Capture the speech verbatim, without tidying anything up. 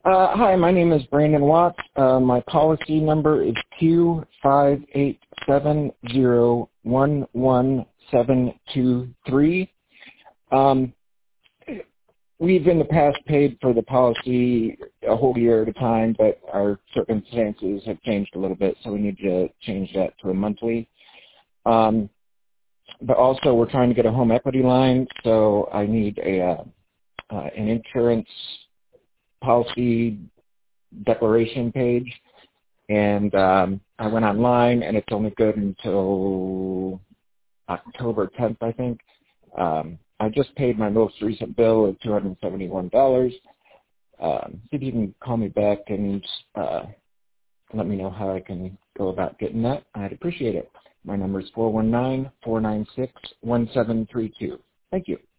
Uh, hi, my name is Brandon Watts. Uh, my policy number is Q five eight seven zero one one seven two three. Um, we've in the past paid for the policy a whole year at a time, but our circumstances have changed a little bit, so we need to change that to a monthly. Um, but also, we're trying to get a home equity line, so I need a uh, uh, an insurance policy declaration page. And um, I went online, and it's only good until October tenth, I think. Um, I just paid my most recent bill of two hundred seventy-one dollars. Um, see if you can call me back and uh, let me know how I can go about getting that. I'd appreciate it. My number is four one nine, four nine six, one seven three two. Thank you.